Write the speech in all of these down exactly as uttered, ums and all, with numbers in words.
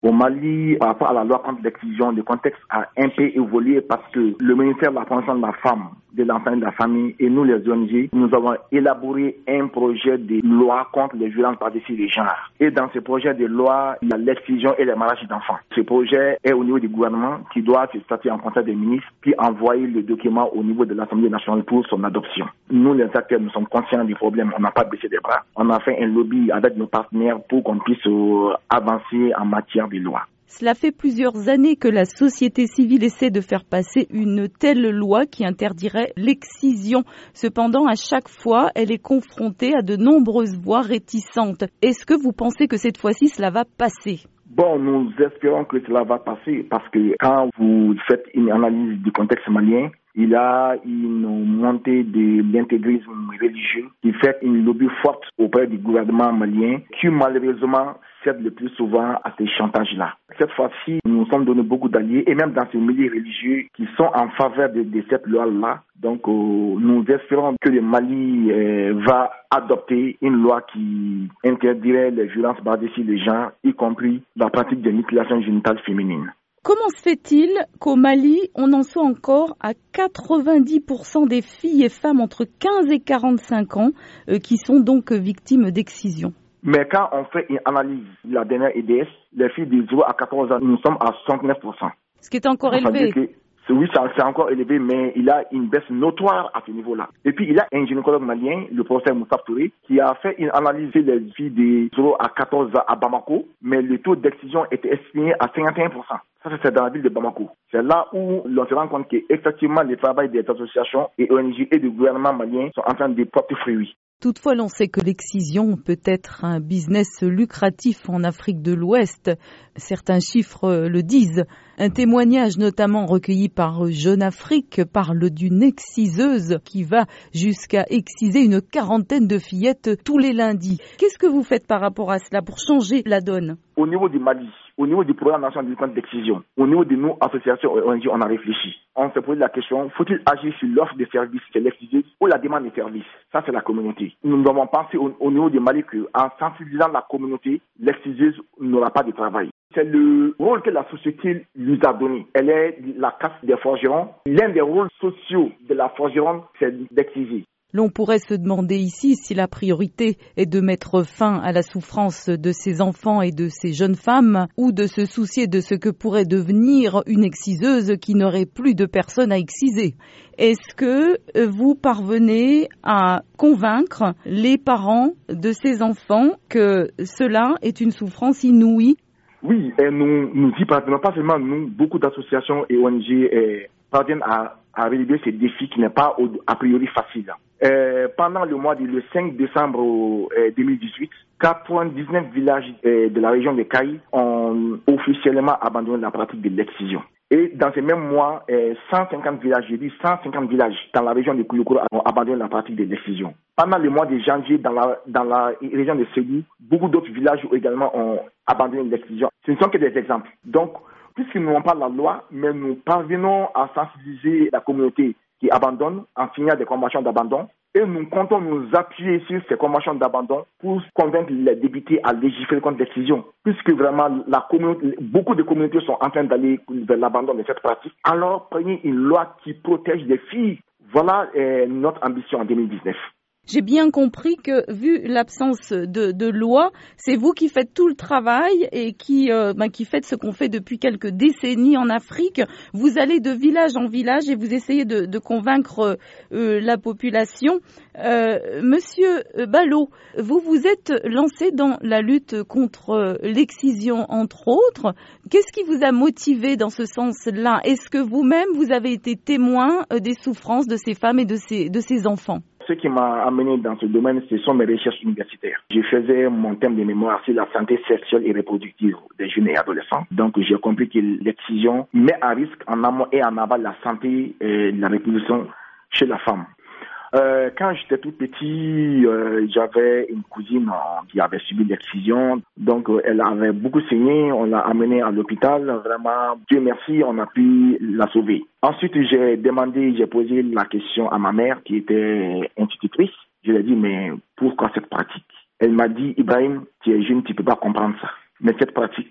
Au Mali, par rapport à la loi contre l'excision, le contexte a un peu évolué parce que le ministère de la promotion de la femme, de l'enfant et de la famille et nous les O N G, nous avons élaboré un projet de loi contre les violences basées sur les genres. Et dans ce projet de loi, il y a l'excision et les mariages d'enfants. Ce projet est au niveau du gouvernement qui doit se statuer en conseil des ministres puis envoyer le document au niveau de l'Assemblée nationale pour son adoption. Nous les acteurs, nous sommes conscients du problème, on n'a pas baissé les bras. On a fait un lobby avec nos partenaires pour qu'on puisse euh, avancer en matière de loi. Cela fait plusieurs années que la société civile essaie de faire passer une telle loi qui interdirait l'excision. Cependant, à chaque fois, elle est confrontée à de nombreuses voix réticentes. Est-ce que vous pensez que cette fois-ci, cela va passer ? Bon, nous espérons que cela va passer parce que quand vous faites une analyse du contexte malien, il y a une montée de l'intégrisme religieux qui fait une lobby forte auprès du gouvernement malien qui malheureusement cède le plus souvent à ces chantages-là. Cette fois-ci, nous nous sommes donné beaucoup d'alliés et même dans ces milieux religieux qui sont en faveur de, de cette loi-là. Donc, euh, nous espérons que le Mali euh, va adopter une loi qui interdirait les violences basées sur les genres, y compris la pratique de mutilation génitale féminine. Comment se fait-il qu'au Mali, on en soit encore à quatre-vingt-dix pour cent des filles et femmes entre quinze et quarante-cinq ans euh, qui sont donc victimes d'excision ? Mais quand on fait une analyse de la dernière E D S, les filles de zéro à quatorze ans, nous sommes à soixante-neuf pour cent. Ce qui est encore ça élevé. Que, oui, c'est encore élevé, mais il y a une baisse notoire à ce niveau-là. Et puis, il y a un gynécologue malien, le professeur Moussa Touré, qui a fait une analyse des filles de zéro à quatorze ans à Bamako, mais le taux d'excision était estimé à cinquante et un pour cent. Ça, c'est dans la ville de Bamako. C'est là où l'on se rend compte qu'effectivement, le travail des associations et O N G et du gouvernement malien sont en train de porter fruit. Toutefois, l'on sait que l'excision peut être un business lucratif en Afrique de l'Ouest. Certains chiffres le disent. Un témoignage notamment recueilli par Jeune Afrique parle d'une exciseuse qui va jusqu'à exciser une quarantaine de fillettes tous les lundis. Qu'est-ce que vous faites par rapport à cela pour changer la donne ? Au niveau du Mali, au niveau du programme national de lutte contre l'excision, au niveau de nos associations O N G, on a réfléchi. On s'est posé la question, faut-il agir sur l'offre de services chez l'exciseuse ou la demande de services ? Ça, c'est la communauté. Nous avons pensé au, au niveau du Mali qu'en sensibilisant la communauté, l'exciseuse n'aura pas de travail. C'est le rôle que la société lui a donné. Elle est la caste des forgerons. L'un des rôles sociaux de la forgeronne, c'est d'exciser. L'on pourrait se demander ici si la priorité est de mettre fin à la souffrance de ces enfants et de ces jeunes femmes ou de se soucier de ce que pourrait devenir une exciseuse qui n'aurait plus de personnes à exciser. Est-ce que vous parvenez à convaincre les parents de ces enfants que cela est une souffrance inouïe ? Oui, et nous, nous y parvenons, pas seulement nous, beaucoup d'associations et O N G eh, parviennent à, à relever ces défis qui n'est pas au, a priori facile. Euh, pendant le mois du le cinq décembre euh, deux mille dix-huit, quatre-vingt-dix-neuf villages euh, de la région de Caï ont officiellement abandonné la pratique de l'excision. Et dans ce même mois, euh, cent cinquante villages, j'ai dit cent cinquante villages dans la région de Kouloukouro ont abandonné la pratique de l'excision. Pendant le mois de janvier, dans la, dans la région de Ségou, beaucoup d'autres villages également ont abandonné l'excision. Ce ne sont que des exemples. Donc, puisque nous n'avons pas la loi, mais nous parvenons à sensibiliser la communauté qui abandonne en signant des conventions d'abandon. Et nous comptons nous appuyer sur ces conventions d'abandon pour convaincre les députés à légiférer contre l'excision. Puisque vraiment, la communauté, beaucoup de communautés sont en train d'aller vers l'abandon de cette pratique. Alors, prenez une loi qui protège les filles. Voilà euh, notre ambition en deux mille dix-neuf. J'ai bien compris que, vu l'absence de, de loi, c'est vous qui faites tout le travail et qui, euh, ben, qui faites ce qu'on fait depuis quelques décennies en Afrique. Vous allez de village en village et vous essayez de, de convaincre euh, la population. Euh, Monsieur Ballot, vous vous êtes lancé dans la lutte contre l'excision, entre autres. Qu'est-ce qui vous a motivé dans ce sens-là ? Est-ce que vous-même, vous avez été témoin des souffrances de ces femmes et de ces, de ces enfants ? Ce qui m'a amené dans ce domaine, ce sont mes recherches universitaires. Je faisais mon thème de mémoire sur la santé sexuelle et reproductive des jeunes et adolescents. Donc, j'ai compris que l'excision met à risque en amont et en aval la santé et la reproduction chez la femme. Euh, quand j'étais tout petit, euh, j'avais une cousine euh, qui avait subi l'excision. Donc, euh, elle avait beaucoup saigné. On l'a amenée à l'hôpital. Vraiment, Dieu merci, on a pu la sauver. Ensuite, j'ai demandé, j'ai posé la question à ma mère qui était institutrice. Je lui ai dit, mais pourquoi cette pratique ? Elle m'a dit, Ibrahim, tu es jeune, tu ne peux pas comprendre ça. Mais cette pratique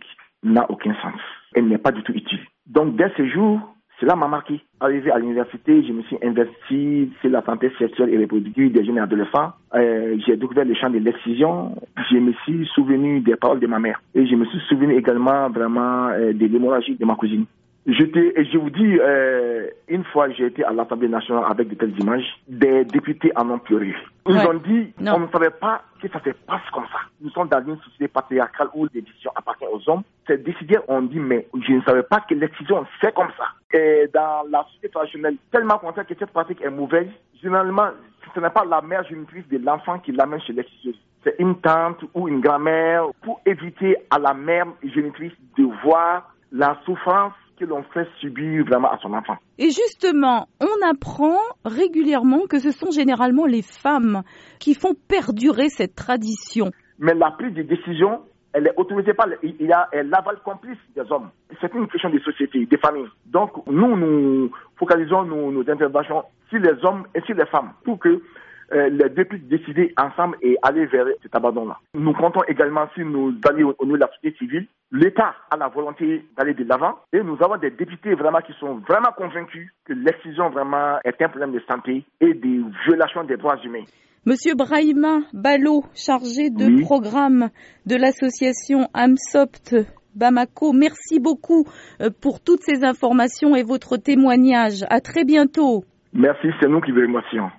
n'a aucun sens. Elle n'est pas du tout utile. Donc, dès ce jour, cela m'a marqué. Arrivé à l'université, je me suis investi sur la santé sexuelle et reproductive des jeunes et adolescents. Euh, j'ai découvert le champ de l'excision. Je me suis souvenu des paroles de ma mère. Et je me suis souvenu également vraiment euh, de l'hémorragie de ma cousine. J'étais, et je vous dis, euh, une fois j'ai été à l'Assemblée nationale avec de telles images, des députés en ont pleuré. Ils ouais. ont dit, non. on ne savait pas que ça se passe comme ça. Nous sommes dans une société patriarcale où les décisions appartiennent aux hommes. Ces décideurs ont dit, mais je ne savais pas que l'excision c'est comme ça. Et dans la société traditionnelle, tellement qu'on sait que cette pratique est mauvaise, généralement, ce n'est pas la mère génitrice de l'enfant qui l'amène chez l'exciseuse. C'est une tante ou une grand-mère pour éviter à la mère génitrice de voir la souffrance que l'on fait subir vraiment à son enfant. Et justement, on apprend régulièrement que ce sont généralement les femmes qui font perdurer cette tradition. Mais la prise de décision, elle est autorisée par, il y a l'aval complice des hommes. C'est une question de société, des familles. Donc, nous, nous focalisons nos, nos interventions sur les hommes et sur les femmes pour que Euh, les deux puissent décider ensemble et aller vers cet abandon-là. Nous comptons également sur nos alliés au, au niveau de la société civile. L'État a la volonté d'aller de l'avant et nous avons des députés vraiment qui sont vraiment convaincus que l'excision vraiment est un problème de santé et des violations des droits humains. Monsieur Brahima Ballo, chargé de oui. programme de l'association AMSOPT Bamako, merci beaucoup pour toutes ces informations et votre témoignage. À très bientôt. Merci, c'est nous qui vous remercions.